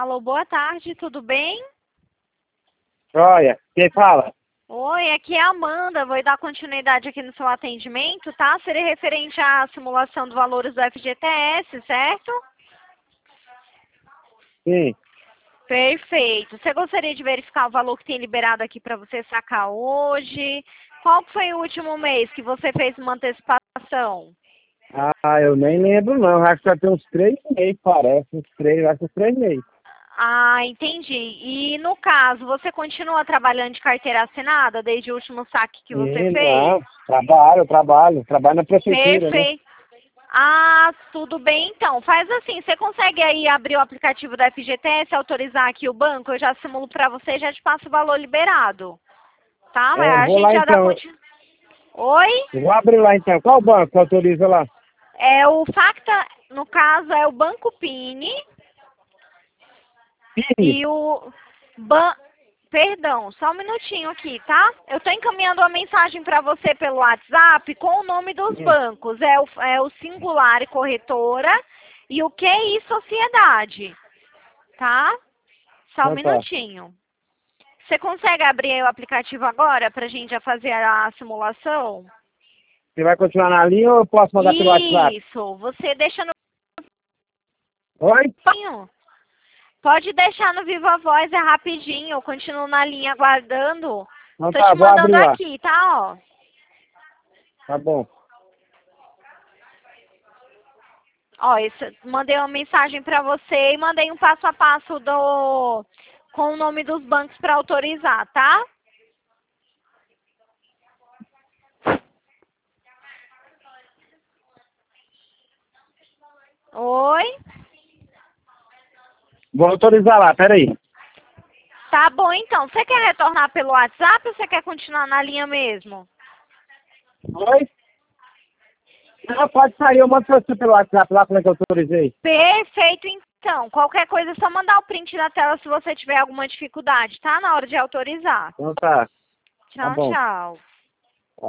Alô, boa tarde, tudo bem? Olha, quem fala? Oi, aqui é a Amanda, vou dar continuidade aqui no seu atendimento, tá? Seria referente à simulação de valores do FGTS, certo? Sim. Perfeito. Você gostaria de verificar o valor que tem liberado aqui para você sacar hoje? Qual que foi o último mês que você fez uma antecipação? Eu nem lembro não, acho que já tem uns 3 meses, parece, acho que uns 3 meses. Ah, entendi. E no caso, você continua trabalhando de carteira assinada desde o último saque que você Sim, fez? não, trabalho na prefeitura, né? Perfeito. Ah, tudo bem então. Faz assim, você consegue aí abrir o aplicativo da FGTS, autorizar aqui o banco? Eu já simulo para você e já te passo o valor liberado. Tá? Mas a Vou gente lá já dá então, Oi? eu vou abrir lá então, qual banco que autoriza lá? É o Facta, no caso, é o Banco Pini Pini? e o ban... Perdão, só um minutinho aqui, tá? Eu tô encaminhando uma mensagem para você pelo WhatsApp com o nome dos Sim. bancos. É o Singular Corretora e o QI Sociedade, tá? Só um Então tá. minutinho. Você consegue abrir aí o aplicativo agora pra gente já fazer a simulação? Você vai continuar na linha ou eu posso mandar pelo WhatsApp? Isso, você deixa no... Oi? Pode deixar no Viva Voz, é rapidinho. Eu continuo na linha aguardando. Então Tô te tá, vou mandando abrir lá. aqui, tá? Ó. Tá bom. Ó, mandei uma mensagem pra você e mandei um passo a passo com o nome dos bancos pra autorizar, tá? Oi? Vou autorizar lá, peraí. Tá bom então. Você quer retornar pelo WhatsApp ou você quer continuar na linha mesmo? Oi? Não, pode sair, eu mando pra você pelo WhatsApp lá, como é que eu autorizei. Perfeito então. Qualquer coisa é só mandar o print da tela se você tiver alguma dificuldade, tá? Na hora de autorizar. Então tá, tá Tchau, bom. tchau.